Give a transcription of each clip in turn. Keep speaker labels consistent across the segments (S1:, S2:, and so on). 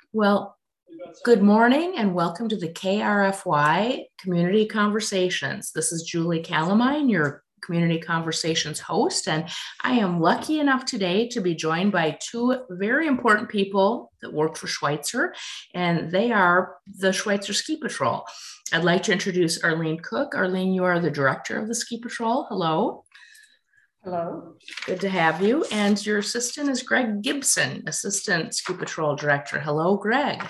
S1: Well, good morning and welcome to the KRFY Community Conversations. This is Julie Calamine, your Community Conversations host, and I am lucky enough today to be joined by two very important people that work for Schweitzer, and they are the Schweitzer Ski Patrol. I'd like to introduce Arlene Cook. Arlene, you are the director of the Ski Patrol. Hello.
S2: Hello.
S1: Good to have you. And your assistant is Greg Gibson, Assistant Ski Patrol Director. Hello, Greg.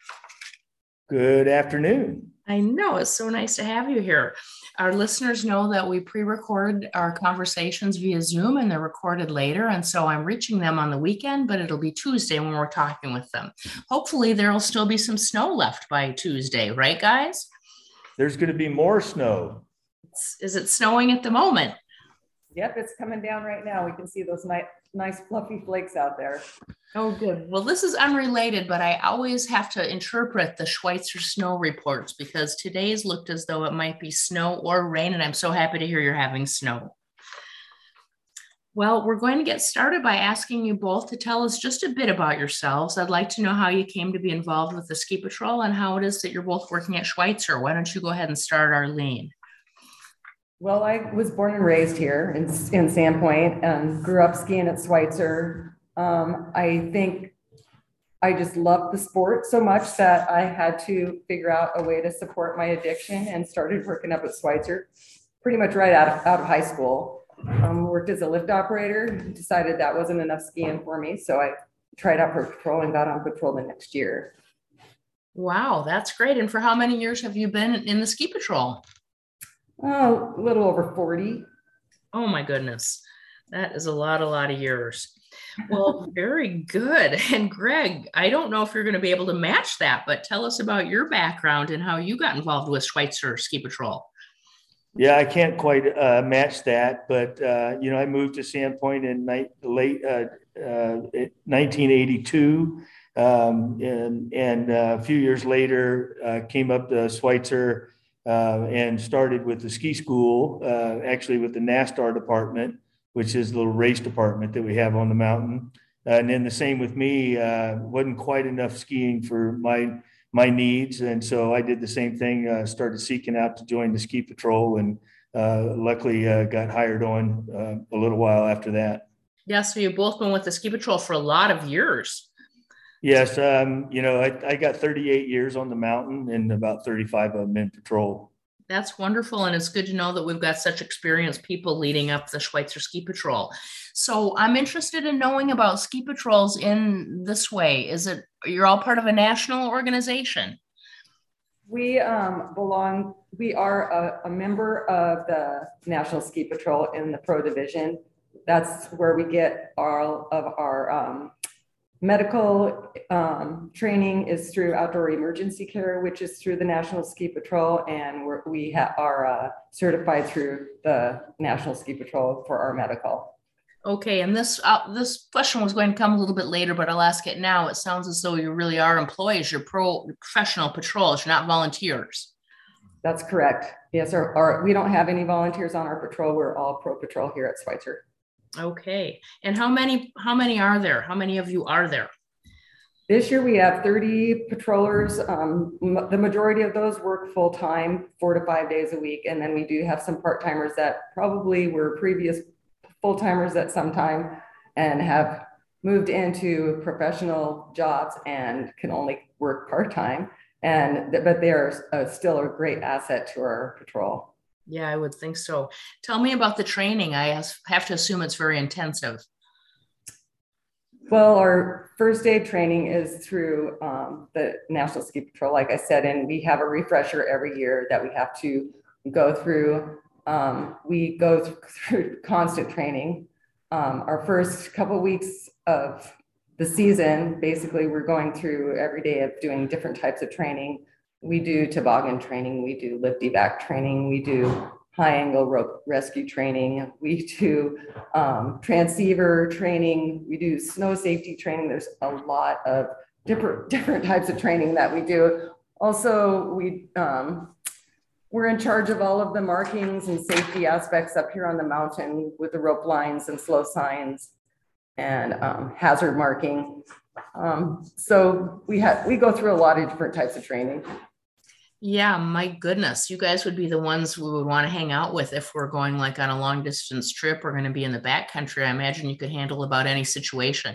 S3: Good afternoon.
S1: I know, it's so nice to have you here. Our listeners know that we pre-record our conversations via Zoom and they're recorded later. And so I'm reaching them on the weekend, but it'll be Tuesday when we're talking with them. Hopefully there'll still be some snow left by Tuesday, right, guys?
S3: There's going to be more snow.
S1: Is it snowing at the moment?
S2: Yep, it's coming down right now. We can see those nice fluffy flakes out there.
S1: Oh, good. Well, this is unrelated, but I always have to interpret the Schweitzer snow reports because today's looked as though it might be snow or rain, and I'm so happy to hear you're having snow. Well, we're going to get started by asking you both to tell us just a bit about yourselves. I'd like to know how you came to be involved with the Ski Patrol and how it is that you're both working at Schweitzer. Why don't you go ahead and start, Arlene?
S2: Well, I was born and raised here in Sandpoint and grew up skiing at Schweitzer. I think I just loved the sport so much that I had to figure out a way to support my addiction and started working up at Schweitzer pretty much right out of high school. Worked as a lift operator, decided that wasn't enough skiing for me. So I tried out for patrol and got on patrol the next year.
S1: Wow, that's great. And for how many years have you been in the Ski Patrol?
S2: Oh, a little over 40.
S1: Oh my goodness. That is a lot of years. Well, very good. And Greg, I don't know if you're going to be able to match that, but tell us about your background and how you got involved with Schweitzer Ski Patrol.
S3: Yeah, I can't quite match that, but I moved to Sandpoint in late 1982, and a few years later came up to Schweitzer. And started with the ski school, actually with the NASTAR department, which is the little race department that we have on the mountain. And then the same with me, wasn't quite enough skiing for my needs. And so I did the same thing, started seeking out to join the Ski Patrol and luckily got hired on a little while after that.
S1: Yeah, so you've both been with the Ski Patrol for a lot of years.
S3: Yes, I got 38 years on the mountain and about 35 of them in patrol.
S1: That's wonderful. And it's good to know that we've got such experienced people leading up the Schweitzer Ski Patrol. So I'm interested in knowing about ski patrols in this way. You're all part of a national organization?
S2: We we are a member of the National Ski Patrol in the Pro Division. That's where we get all of our medical training is through Outdoor Emergency Care, which is through the National Ski Patrol, and we are certified through the National Ski Patrol for our medical.
S1: Okay, and this question was going to come a little bit later, but I'll ask it now. It sounds as though you really are employees. You're professional patrols. You're not volunteers.
S2: That's correct. Yes, we don't have any volunteers on our patrol. We're all pro patrol here at Schweitzer.
S1: Okay. And how many are there? How many of you are there?
S2: This year we have 30 patrollers. The majority of those work full-time, 4 to 5 days a week. And then we do have some part-timers that probably were previous full-timers at some time and have moved into professional jobs and can only work part-time. But they are still a great asset to our patrol.
S1: Yeah, I would think so. Tell me about the training. I have to assume it's very intensive.
S2: Well, our first aid training is through the National Ski Patrol, like I said, and we have a refresher every year that we have to go through. We go through constant training. Our first couple of weeks of the season, basically, we're going through every day of doing different types of training. We do toboggan training, we do lift evac training, we do high angle rope rescue training, we do transceiver training, we do snow safety training. There's a lot of different types of training that we do. Also, we're in charge of all of the markings and safety aspects up here on the mountain with the rope lines and slow signs and hazard marking. So we go through a lot of different types of training.
S1: Yeah, my goodness. You guys would be the ones we would want to hang out with if we're going like on a long distance trip. We're going to be in the backcountry. I imagine you could handle about any situation.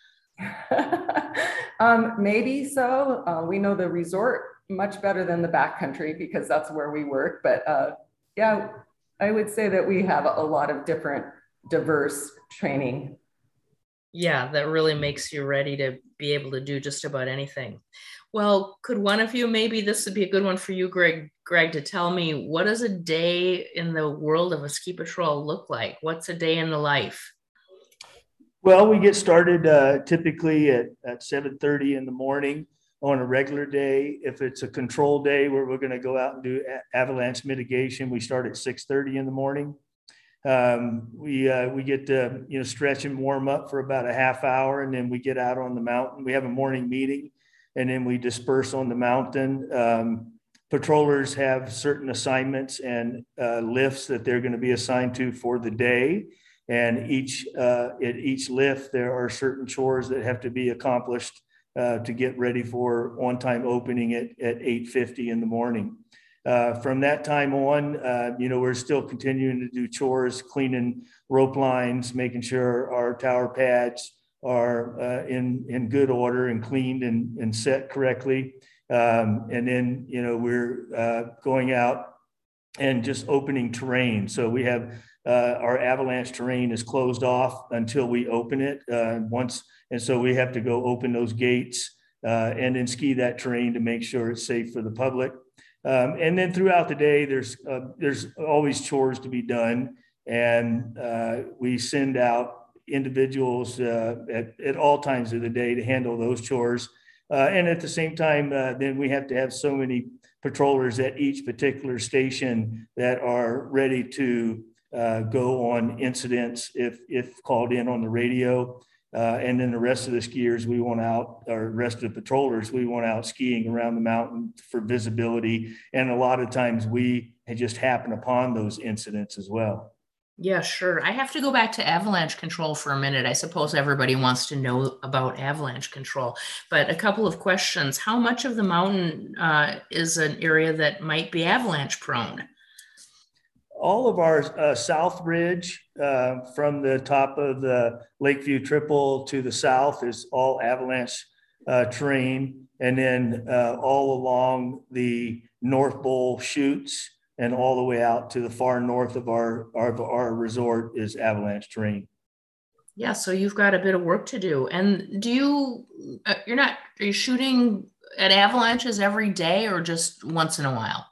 S2: Maybe so. We know the resort much better than the backcountry because that's where we work. But yeah, I would say that we have a lot of different diverse training.
S1: Yeah, that really makes you ready to be able to do just about anything. Well, could one of you, maybe this would be a good one for you, Greg, to tell me, what does a day in the world of a ski patrol look like? What's a day in the life?
S3: Well, we get started typically at 7:30 in the morning on a regular day. If it's a control day where we're going to go out and do avalanche mitigation, we start at 6:30 in the morning. We get to stretch and warm up for about a half hour, and then we get out on the mountain. We have a morning meeting, and then we disperse on the mountain. Patrollers have certain assignments and lifts that they're going to be assigned to for the day. And at each lift, there are certain chores that have to be accomplished to get ready for on-time opening at 8:50 in the morning. From that time on, we're still continuing to do chores, cleaning rope lines, making sure our tower pads are in good order and cleaned and set correctly. And then, we're going out and just opening terrain. So we have our avalanche terrain is closed off until we open it and so we have to go open those gates and then ski that terrain to make sure it's safe for the public. And then throughout the day, there's always chores to be done, and we send out individuals at all times of the day to handle those chores. And at the same time, then we have to have so many patrollers at each particular station that are ready to go on incidents if called in on the radio. And then the rest of the skiers we want out, or rest of the patrollers we want out skiing around the mountain for visibility. And a lot of times we just happen upon those incidents as well.
S1: Yeah, sure. I have to go back to avalanche control for a minute. I suppose everybody wants to know about avalanche control, but a couple of questions. How much of the mountain is an area that might be avalanche prone?
S3: All of our south ridge from the top of the Lakeview Triple to the south is all avalanche terrain. And then all along the North Bowl chutes and all the way out to the far north of our resort is avalanche terrain.
S1: Yeah, so you've got a bit of work to do. And are you shooting at avalanches every day or just once in a while?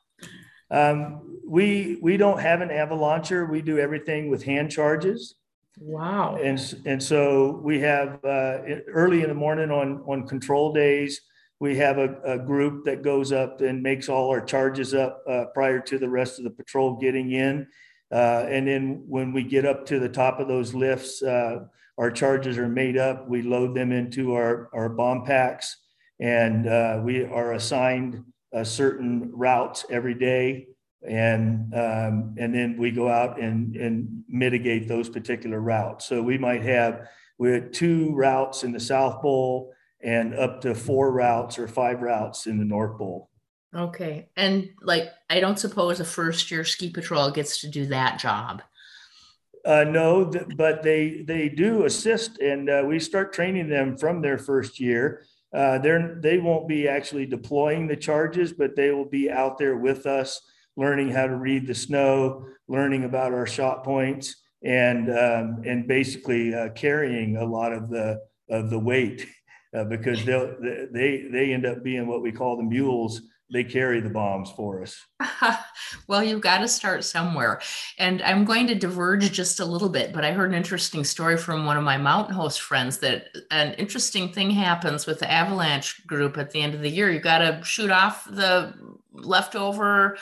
S3: We don't have an avalancher. We do everything with hand charges.
S1: Wow.
S3: And so we have early in the morning on control days, we have a group that goes up and makes all our charges up prior to the rest of the patrol getting in. And then when we get up to the top of those lifts, our charges are made up. We load them into our bomb packs, and we are assigned certain routes every day. And then we go out and mitigate those particular routes. So we had 2 routes in the South Bowl and up to 4 routes or 5 routes in the North Bowl.
S1: Okay. And I don't suppose a first year ski patrol gets to do that job.
S3: No, but they do assist, and we start training them from their first year. They won't be actually deploying the charges, but they will be out there with us, learning how to read the snow, learning about our shot points, and basically carrying a lot of the weight because they end up being what we call the mules. They carry the bombs for us.
S1: Well, you've got to start somewhere. And I'm going to diverge just a little bit, but I heard an interesting story from one of my mountain host friends that an interesting thing happens with the avalanche group at the end of the year. You got to shoot off the leftover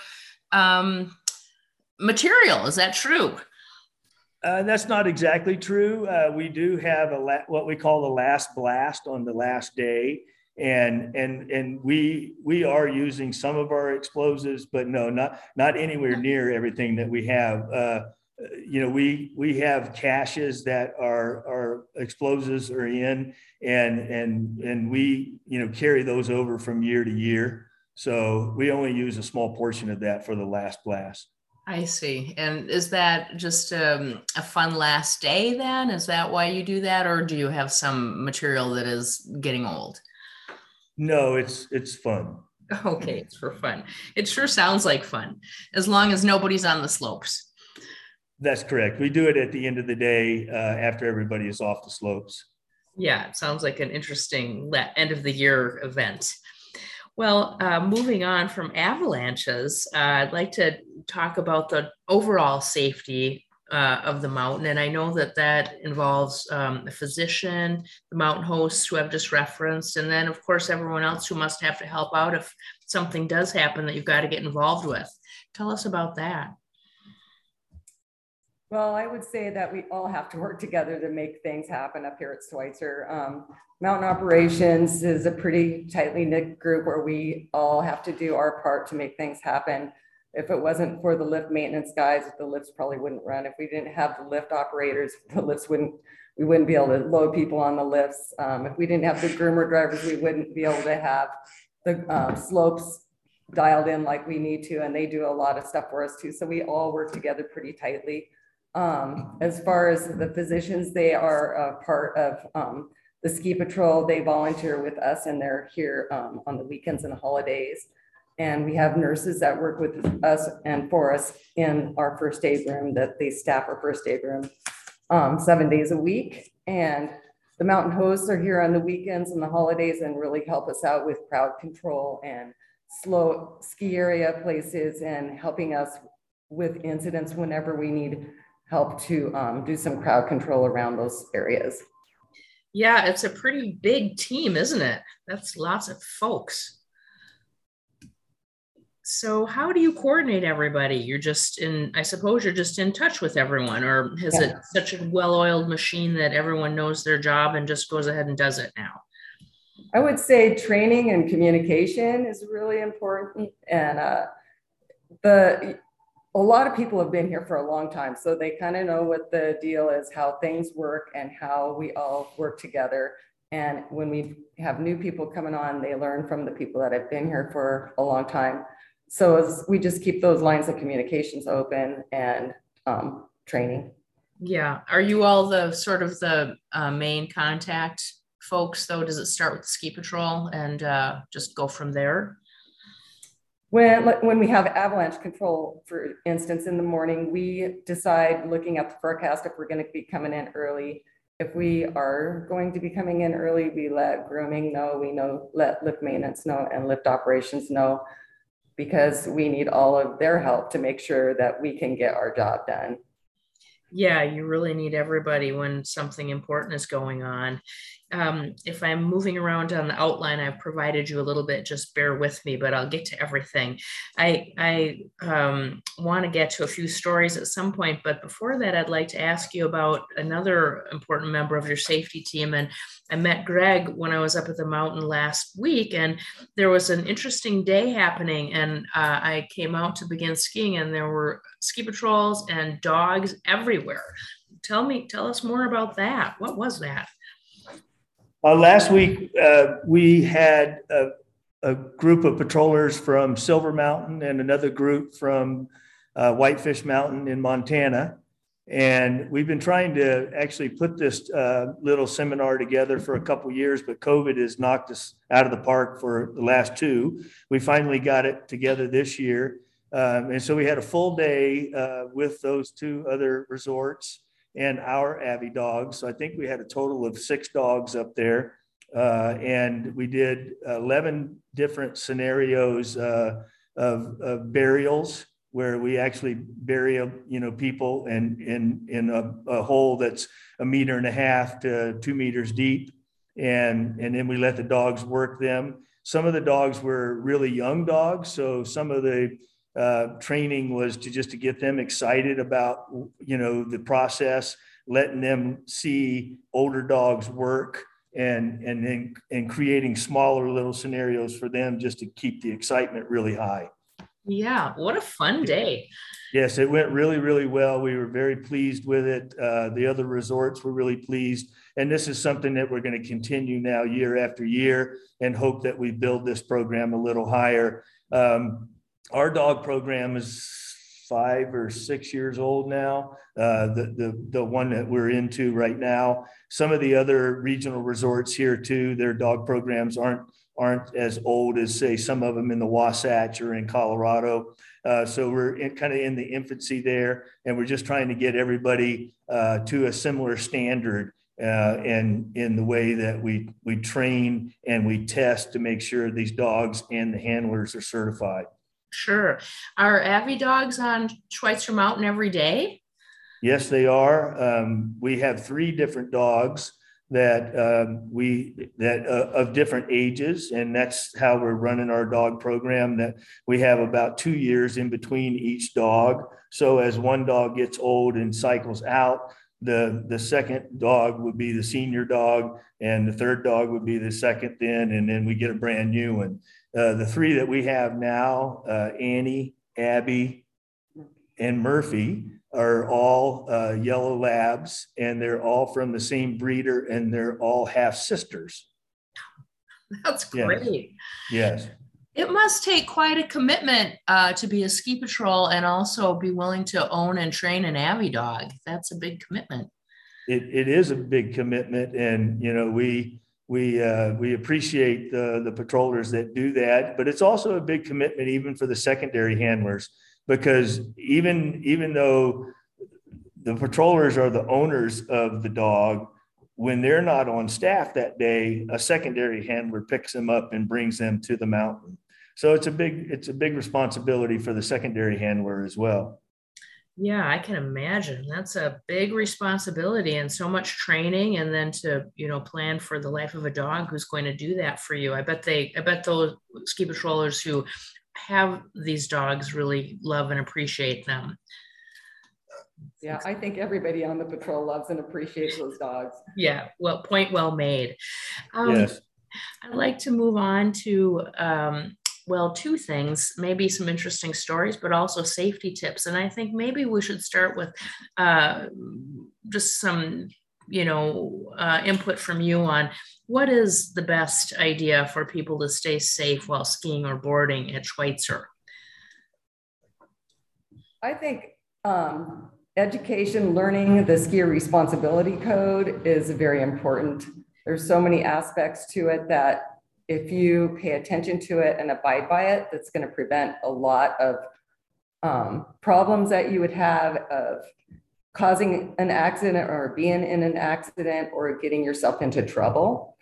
S1: material. Is that true?
S3: That's not exactly true. We do have what we call the last blast on the last day. And we are using some of our explosives, but no, not anywhere near everything that we have. we have caches that our explosives are in, and we, carry those over from year to year. So we only use a small portion of that for the last blast.
S1: I see. And is that just a fun last day then? Is that why you do that? Or do you have some material that is getting old?
S3: No, it's fun.
S1: Okay, it's for fun. It sure sounds like fun, as long as nobody's on the slopes.
S3: That's correct. We do it at the end of the day after everybody is off the slopes.
S1: Yeah, it sounds like an interesting end of the year event. Well, moving on from avalanches, I'd like to talk about the overall safety of the mountain. And I know that that involves a physician, the mountain hosts who I've just referenced, and then, of course, everyone else who must have to help out if something does happen that you've got to get involved with. Tell us about that.
S2: Well, I would say that we all have to work together to make things happen up here at Schweitzer. Mountain operations is a pretty tightly knit group where we all have to do our part to make things happen. If it wasn't for the lift maintenance guys, the lifts probably wouldn't run. If we didn't have the lift operators, we wouldn't be able to load people on the lifts. If we didn't have the groomer drivers, we wouldn't be able to have the slopes dialed in like we need to, and they do a lot of stuff for us too. So we all work together pretty tightly. As far as the physicians, they are a part of the ski patrol. They volunteer with us, and they're here on the weekends and holidays. And we have nurses that work with us and for us in our first aid room, that they staff our first aid room 7 days a week. And the mountain hosts are here on the weekends and the holidays and really help us out with crowd control and slow ski area places, and helping us with incidents whenever we need help to do some crowd control around those areas.
S1: Yeah, it's a pretty big team, isn't it? That's lots of folks. So how do you coordinate everybody? I suppose you're just in touch with everyone, or is it such a well-oiled machine that everyone knows their job and just goes ahead and does it now?
S2: I would say training and communication is really important. And a lot of people have been here for a long time, so they kind of know what the deal is, how things work, and how we all work together. And when we have new people coming on, they learn from the people that have been here for a long time. So we just keep those lines of communications open and training.
S1: Yeah. Are you all the sort of the main contact folks, though? Does it start with the ski patrol and just go from there?
S2: When we have avalanche control, for instance, in the morning, we decide, looking at the forecast, if we're going to be coming in early. If we are going to be coming in early, we let grooming know, let lift maintenance know, and lift operations know, because we need all of their help to make sure that we can get our job done.
S1: Yeah, you really need everybody when something important is going on. If I'm moving around on the outline, I've provided you a little bit, just bear with me, but I'll get to everything. I want to get to a few stories at some point, but before that, I'd like to ask you about another important member of your safety team. And I met Greg when I was up at the mountain last week, and there was an interesting day happening, and I came out to begin skiing, and there were ski patrols and dogs everywhere. Tell us more about that. What was that?
S3: Last week, we had a group of patrollers from Silver Mountain and another group from Whitefish Mountain in Montana. And we've been trying to actually put this little seminar together for a couple of years, but COVID has knocked us out of the park for the last two. We finally got it together this year. And so we had a full day with those two other resorts and our Abbey dogs. So I think we had a total of 6 dogs up there. And we did 11 different scenarios of burials, where we actually bury people in a hole that's 1.5 meters to 2 meters deep. And then we let the dogs work them. Some of the dogs were really young dogs. So some of the training was to get them excited about, the process, letting them see older dogs work, and creating smaller little scenarios for them just to keep the excitement really high.
S1: Yeah, what a fun day.
S3: Yes, it went really, really well. We were very pleased with it. The other resorts were really pleased. And this is something that we're going to continue now year after year and hope that we build this program a little higher. Our dog program is 5 or 6 years old now. The one that we're into right now. Some of the other regional resorts here too, their dog programs aren't as old as say some of them in the Wasatch or in Colorado. So we're kind of in the infancy there, and we're just trying to get everybody to a similar standard and in the way that we train and we test to make sure these dogs and the handlers are certified.
S1: Sure. Are Avi dogs on Schweitzer Mountain every day?
S3: Yes, they are. We have 3 different dogs that of different ages, and that's how we're running our dog program. That we have about 2 years in between each dog. So as one dog gets old and cycles out, the second dog would be the senior dog, and the third dog would be the second then, and then we get a brand new one. The 3 that we have now, Annie, Abby, and Murphy, are all yellow labs, and they're all from the same breeder, and they're all half sisters.
S1: That's great.
S3: Yes.
S1: It must take quite a commitment to be a ski patrol and also be willing to own and train an Avi dog. That's a big commitment.
S3: It is a big commitment, and we appreciate the patrollers that do that, but it's also a big commitment even for the secondary handlers, because even though the patrollers are the owners of the dog, when they're not on staff that day, a secondary handler picks them up and brings them to the mountain. So it's a big responsibility for the secondary handler as well.
S1: Yeah, I can imagine. That's a big responsibility and so much training, and then to, plan for the life of a dog who's going to do that for you. I bet those ski patrollers who have these dogs really love and appreciate them.
S2: Yeah, I think everybody on the patrol loves and appreciates those dogs.
S1: Yeah, well, point well made.
S3: Yes.
S1: I'd like to move on to, 2 things, maybe some interesting stories, but also safety tips. And I think maybe we should start with just some, input from you on what is the best idea for people to stay safe while skiing or boarding at Schweitzer?
S2: I think education, learning the skier responsibility code is very important. There's so many aspects to it that if you pay attention to it and abide by it, that's going to prevent a lot of problems that you would have of causing an accident or being in an accident or getting yourself into trouble.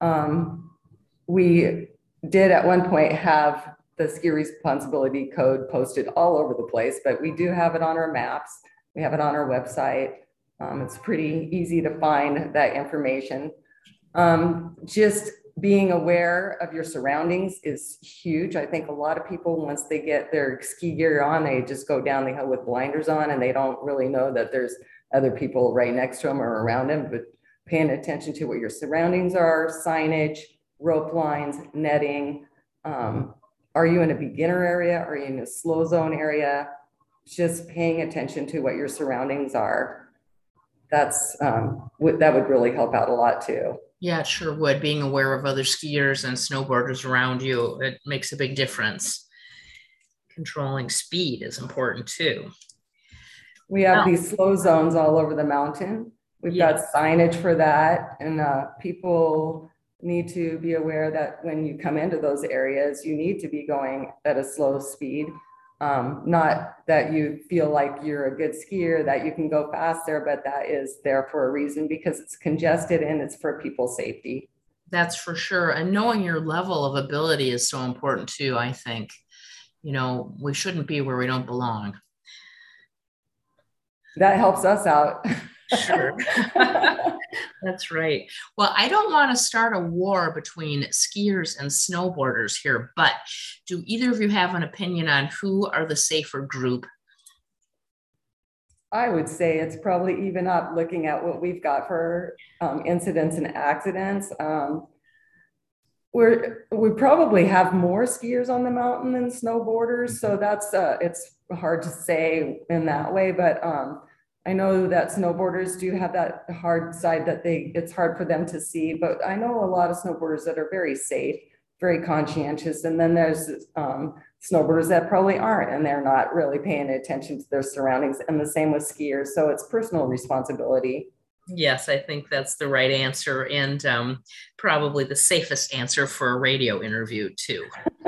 S2: We did at one point have the ski responsibility code posted all over the place, but we do have it on our maps. We have it on our website. It's pretty easy to find that information. Just being aware of your surroundings is huge. I think a lot of people, once they get their ski gear on, they just go down the hill with blinders on, and they don't really know that there's other people right next to them or around them. But paying attention to what your surroundings are, signage, rope lines, netting. Are you in a beginner area? Are you in a slow zone area? Just paying attention to what your surroundings are. That would really help out a lot too.
S1: Yeah, it sure would. Being aware of other skiers and snowboarders around you, it makes a big difference. Controlling speed is important too.
S2: We have these slow zones all over the mountain. We've got signage for that, and people need to be aware that when you come into those areas, you need to be going at a slow speed. Not that you feel like you're a good skier, that you can go faster, but that is there for a reason, because it's congested and it's for people's safety.
S1: That's for sure. And knowing your level of ability is so important too, I think. We shouldn't be where we don't belong.
S2: That helps us out.
S1: Sure. That's right. Well, I don't want to start a war between skiers and snowboarders here, but do either of you have an opinion on who are the safer group?
S2: I would say it's probably even up, looking at what we've got for incidents and accidents. we probably have more skiers on the mountain than snowboarders, so that's it's hard to say in that way, but I know that snowboarders do have that hard side that it's hard for them to see, but I know a lot of snowboarders that are very safe, very conscientious, and then there's snowboarders that probably aren't, and they're not really paying attention to their surroundings, and the same with skiers, so it's personal responsibility.
S1: Yes, I think that's the right answer, and probably the safest answer for a radio interview too.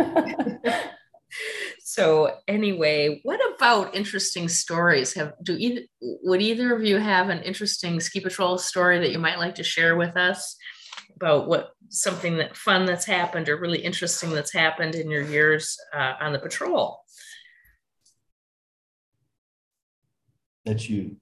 S1: So anyway, what about interesting stories? Would either of you have an interesting ski patrol story that you might like to share with us about something fun that's happened or really interesting that's happened in your years on the patrol?
S3: That's you.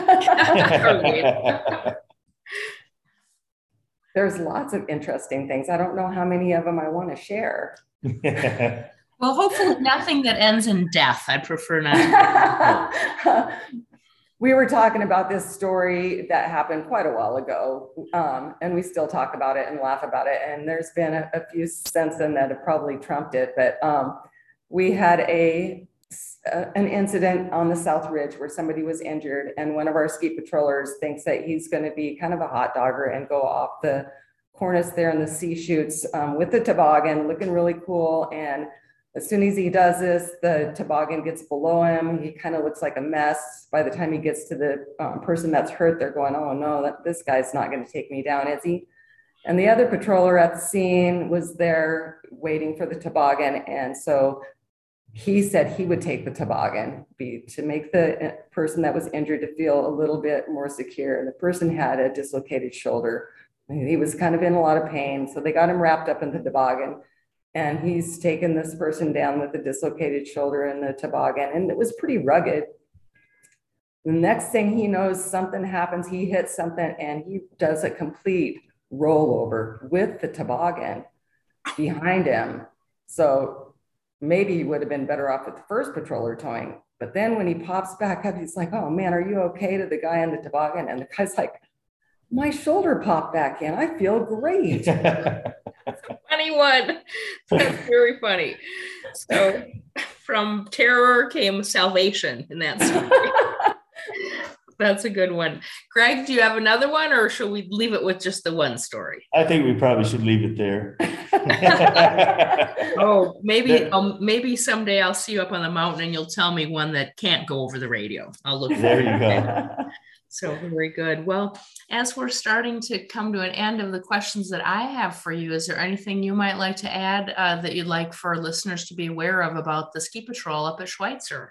S2: There's lots of interesting things. I don't know how many of them I want to share.
S1: Well, hopefully nothing that ends in death. I'd prefer not.
S2: We were talking about this story that happened quite a while ago, and we still talk about it and laugh about it. And there's been a few since then that have probably trumped it. But we had an incident on the South Ridge where somebody was injured, and one of our ski patrollers thinks that he's going to be kind of a hot dogger and go off the cornice there in the sea chutes with the toboggan, looking really cool. And as soon as he does this, the toboggan gets below him. He kind of looks like a mess. By the time he gets to the person that's hurt, they're going, "Oh no, this guy's not going to take me down, is he?" And the other patroller at the scene was there waiting for the toboggan. And so he said he would take the toboggan to make the person that was injured to feel a little bit more secure. And the person had a dislocated shoulder. He was kind of in a lot of pain. So they got him wrapped up in the toboggan. And he's taken this person down with the dislocated shoulder in the toboggan. And it was pretty rugged. The next thing he knows, something happens. He hits something and he does a complete rollover with the toboggan behind him. So maybe he would have been better off with the first patroller towing. But then when he pops back up, he's like, "Oh man, are you okay?" to the guy in the toboggan. And the guy's like, "My shoulder popped back in. I feel great."
S1: Funny one. That's very funny. So from terror came salvation in that story. That's a good one. Greg, do you have another one, or should we leave it with just the one story?
S3: I think we probably should leave it there.
S1: Oh, maybe someday I'll see you up on the mountain and you'll tell me one that can't go over the radio. I'll look.
S3: There you go.
S1: So very good. Well, as we're starting to come to an end of the questions that I have for you, is there anything you might like to add that you'd like for listeners to be aware of about the ski patrol up at Schweitzer?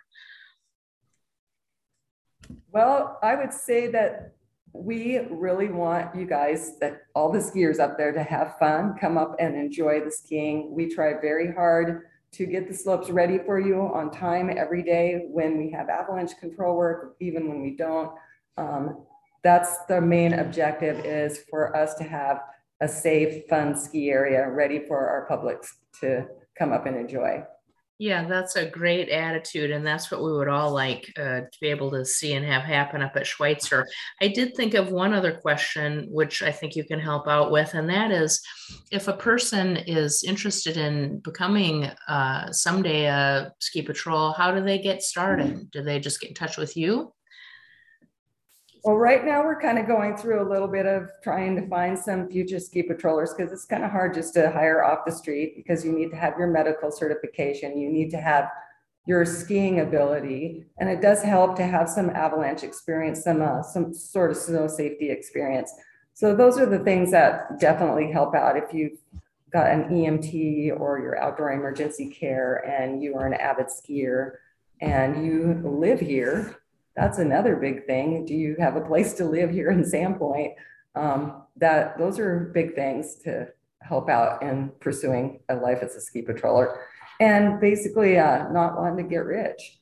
S2: Well, I would say that we really want you guys, that all the skiers up there, to have fun, come up and enjoy the skiing. We try very hard to get the slopes ready for you on time every day when we have avalanche control work, even when we don't. That's the main objective, is for us to have a safe, fun ski area ready for our publics to come up and enjoy.
S1: Yeah, that's a great attitude. And that's what we would all like to be able to see and have happen up at Schweitzer. I did think of one other question, which I think you can help out with. And that is, if a person is interested in becoming someday a ski patrol, how do they get started? Do they just get in touch with you?
S2: Well, right now we're kind of going through a little bit of trying to find some future ski patrollers, because it's kind of hard just to hire off the street, because you need to have your medical certification. You need to have your skiing ability. And it does help to have some avalanche experience, some sort of snow safety experience. So those are the things that definitely help out. If you've got an EMT or your outdoor emergency care and you are an avid skier and you live here, that's another big thing. Do you have a place to live here in Sandpoint? Those are big things to help out in pursuing a life as a ski patroller, and basically not wanting to get rich.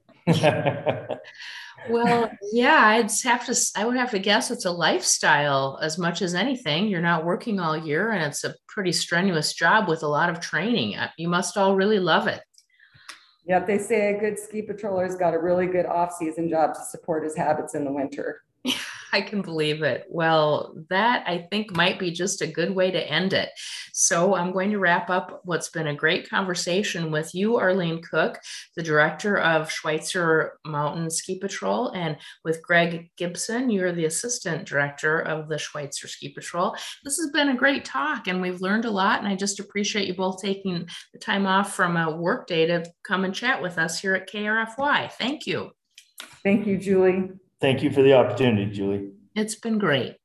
S1: Well, yeah, I would have to guess it's a lifestyle as much as anything. You're not working all year, and it's a pretty strenuous job with a lot of training. You must all really love it.
S2: Yep, they say a good ski patroller's got a really good off-season job to support his habits in the winter.
S1: I can believe it. Well, that I think might be just a good way to end it. So I'm going to wrap up what's been a great conversation with you, Arlene Cook, the director of Schweitzer Mountain Ski Patrol, and with Greg Gibson, you're the assistant director of the Schweitzer Ski Patrol. This has been a great talk and we've learned a lot, and I just appreciate you both taking the time off from a work day to come and chat with us here at KRFY. Thank you.
S2: Thank you, Julie.
S3: Thank you for the opportunity, Julie.
S1: It's been great.